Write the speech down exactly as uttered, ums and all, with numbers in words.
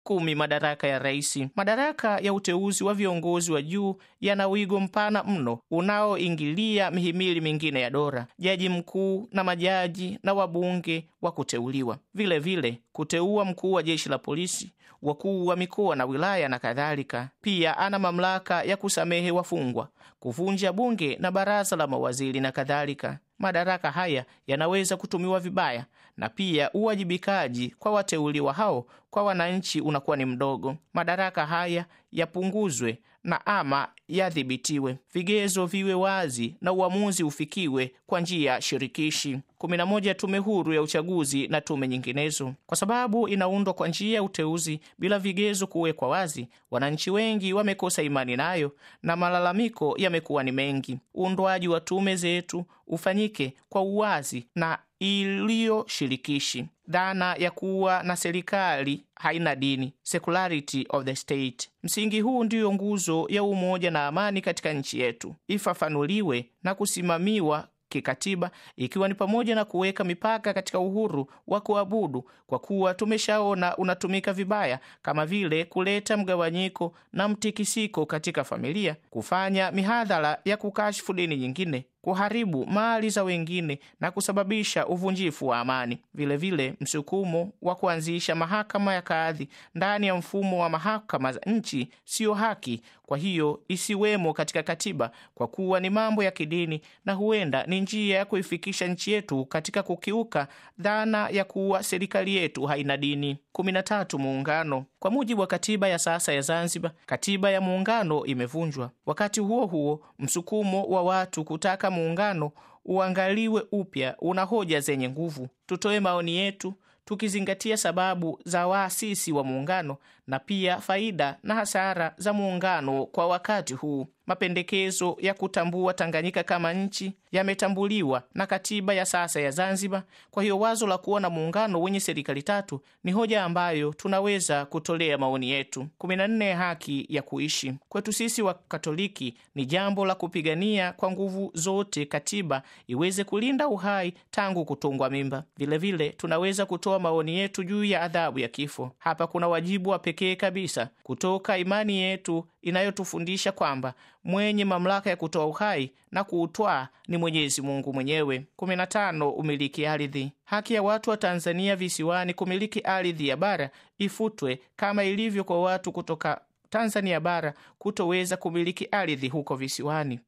kumi. Madaraka ya rais. Madaraka ya uteuzi wa viongozi wa juu yana wigo mpana mno unaoingilia mihimili mingine ya dola: jaji mkuu na majaji na wabunge wa kuteuliwa. Vile vile kuteua mkuu wa jeshi la polisi, wakuu wa mikoa na wilaya na kadhalika. Pia ana mamlaka ya kusamehe wafungwa, kuvunja bunge na baraza la mawaziri na kadhalika. Madaraka haya yanaweza kutumiwa vibaya, na pia uwajibikaji kwa wateuliwa hao kwa wananchi unakuwa ni mdogo. Madaraka haya yapunguzwe na ama yadhibitiwe. Vigezo viwe wazi na uamuzi ufikiwe kwa njia shirikishi. kumi na moja. Tume huru ya uchaguzi na tume nyinginezo. Kwa sababu inaundwa kwa njia ya uteuzi bila vigezo kuwekwa wazi, wananchi wengi wamekosa imani nayo na malalamiko yamekuwa ni mengi. Uundwaji wa tume zetu ufanyike kwa uwazi na iliyoshirikishi. Dhana ya kuwa na serikali haina dini, secularity of the state. Msingi huu ndiyo nguzo ya umoja na amani katika nchi yetu. Ifafanuliwe na kusimamiwa kikatiba, ikiwa ni pamoja na kuweka mipaka katika uhuru wa kuabudu, kwa kuwa tumeshaona unatumika vibaya, kama vile kuleta mgawanyiko na mtikisiko katika familia, kufanya mihadhara ya kukashifu dini nyingine, kuharibu mali za wengine na kusababisha uvunjifu wa amani. Vile vile msukumo wa kuanzisha mahakama ya kadhi ndani ya mfumo wa mahakama za nchi sio haki, kwa hiyo isiwemo katika katiba, kwa kuwa ni mambo ya kidini na huenda ni njia ya kuifikisha nchi yetu katika kukiuka dhana ya kuwa serikali yetu haina dini. kumi na tatu. Muungano. Kwa mujibu wa katiba ya sasa ya Zanzibar, katiba ya muungano imevunjwa. Wakati huo huo, msukumo wa watu kutaka muungano uangaliwe upya una hoja zenye nguvu. Tutoe maoni yetu tukizingatia sababu za waasisi wa muungano na pia faida na hasara za muungano kwa wakati huu. Mapendekezo ya kutambua Tanganyika kama nchi yametambuliwa na katiba ya sasa ya Zanzibar. Kwa hiyo wazo la kuwa na muungano wenye serikali tatu ni hoja ambayo tunaweza kutolea maoni yetu. kumi na nne. Haki ya kuishi. Kwetu sisi wa Katoliki ni jambo la kupigania kwa nguvu zote katiba iweze kulinda uhai tangu kutungwa mimba. Vile vile tunaweza kutoa maoni yetu juu ya adhabu ya kifo. Hapa kuna wajibu wa pekee kabisa kutoka imani yetu inayotufundisha kwamba mwenye mamlaka ya kutoa uhai na kuutwaa ni Mwenyezi Mungu mwenyewe. kumi na tano. Umiliki ardhi. Haki ya watu wa Tanzania visiwani kumiliki ardhi ya bara ifutwe, kama ilivyo kwa watu kutoka Tanzania bara kutoweza kumiliki ardhi huko visiwani.